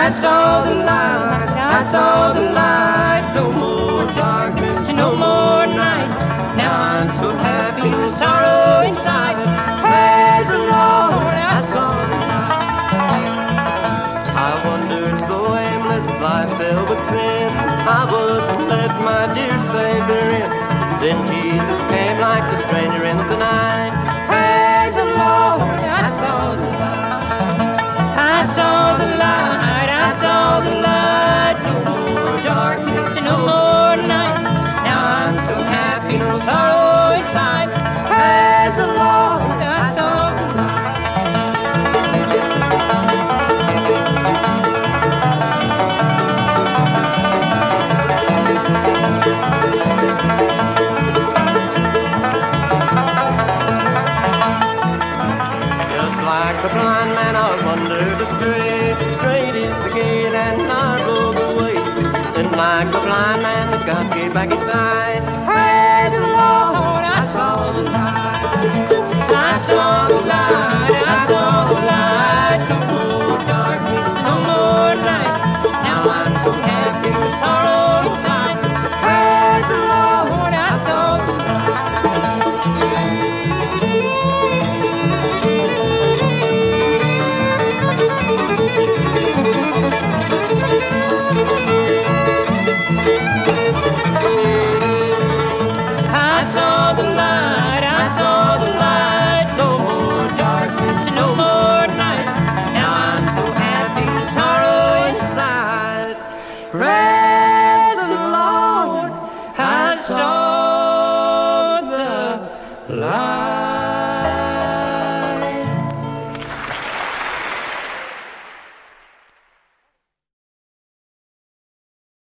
I saw the light, I saw the light. No more darkness, no more night. Now I'm so happy, no sorrow inside. Praise the Lord, I saw the light. I wondered, so aimless life filled with sin, I wouldn't let my dear Savior in. Then Jesus came like a stranger in the night. Praise the Lord, I saw the light. I saw the light, I saw the light. No more darkness, no more night. Now I'm so happy, no sorrow inside. Praise the Lord, I saw the light. Just like the blind man, I wandered astray. Straight is the gate and narrow the way. Then like the blind man, God gave back his sight.